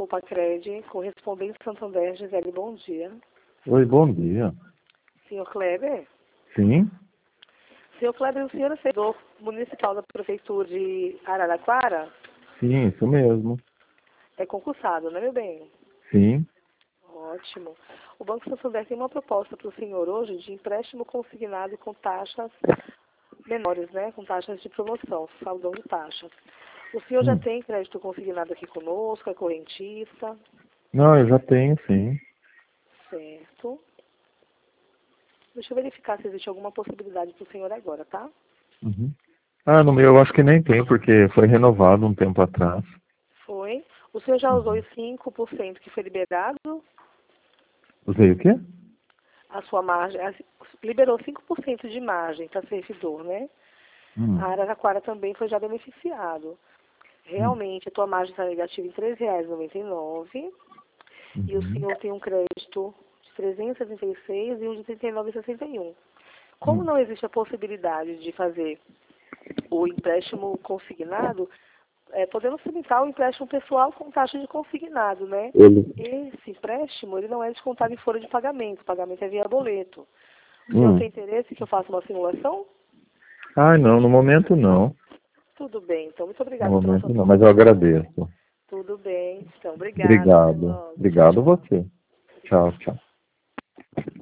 Poupa-Cred, correspondente Santander, Gisele, bom dia. Oi, bom dia. Senhor Kleber? Sim? Senhor Kleber, o senhor é servidor municipal da Prefeitura de Araraquara? Sim, isso mesmo. É concursado, né, meu bem? Sim. Ótimo. O Banco Santander tem uma proposta para o senhor hoje de empréstimo consignado com taxas menores, né? Com taxas de promoção, saldão de taxas. O senhor já tem crédito consignado aqui conosco, é correntista? Não, eu já tenho, sim. Certo. Deixa eu verificar se existe alguma possibilidade para o senhor agora, tá? Uhum. Ah, no meu eu acho que nem tem, porque foi renovado um tempo atrás. Foi. O senhor já usou os 5% que foi liberado? Usei o quê? A sua margem, liberou 5% de margem para servidor, né? A Araraquara também foi já beneficiado. Realmente, a tua margem está negativa em R$ 3,99 e o senhor tem um crédito de 376 e um de 39,61. Como não existe a possibilidade de fazer o empréstimo consignado, podemos tramitar o empréstimo pessoal com taxa de consignado, né? Esse empréstimo, ele não é descontado em folha de pagamento. O pagamento é via boleto. O senhor tem interesse que eu faça uma simulação? Ah, não, no momento não. Tudo bem, então. Muito No obrigada pela sua momento não, mas eu atenção. agradeço. Tudo bem. Então, obrigada. Até Obrigado. logo. Tchau, Obrigado tchau. você. Tchau, tchau.